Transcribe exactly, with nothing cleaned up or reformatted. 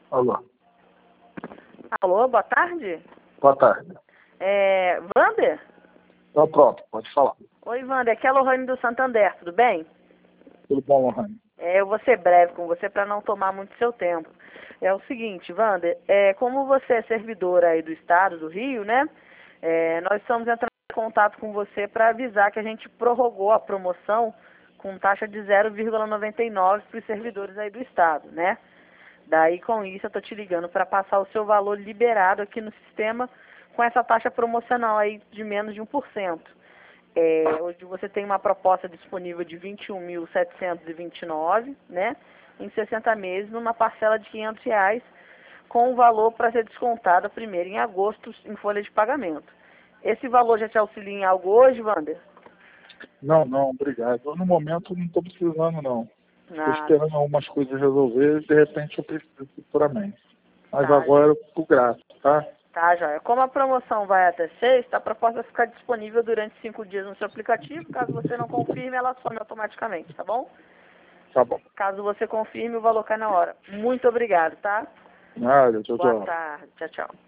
Alô. Alô, boa tarde. Boa tarde. É, Wander? Tá pronto, pode falar. Oi, Wander, aqui é a Lohane do Santander, tudo bem? Tudo bom, Lohane? É, eu vou ser breve com você para não tomar muito seu tempo. É o seguinte, Wander, é, como você é servidora aí do estado do Rio, né? É, nós estamos entrando em contato com você para avisar que a gente prorrogou a promoção com taxa de zero vírgula noventa e nove para os servidores aí do estado, né? Daí, com isso, eu estou te ligando para passar o seu valor liberado aqui no sistema com essa taxa promocional aí de menos de um por cento. É, hoje você tem uma proposta disponível de vinte e um mil setecentos e vinte e nove, né? Em sessenta meses, numa parcela de quinhentos reais, com o valor para ser descontado primeiro em agosto em folha de pagamento. Esse valor já te auxilia em algo hoje, Wander? Não, não, obrigado. Eu, no momento não estou precisando, não. Estou Ah, esperando algumas coisas resolver e de repente eu preciso futuramente. Mas tá, agora eu fico grato, tá? tá, joia. Como a promoção vai até sexta, a proposta vai ficar disponível durante cinco dias no seu aplicativo. Caso você não confirme, ela some automaticamente, tá bom? Tá bom. Caso você confirme, o valor cai na hora. Muito obrigado, tá? Nada, tchau, Boa tchau. tarde. Tchau, tchau.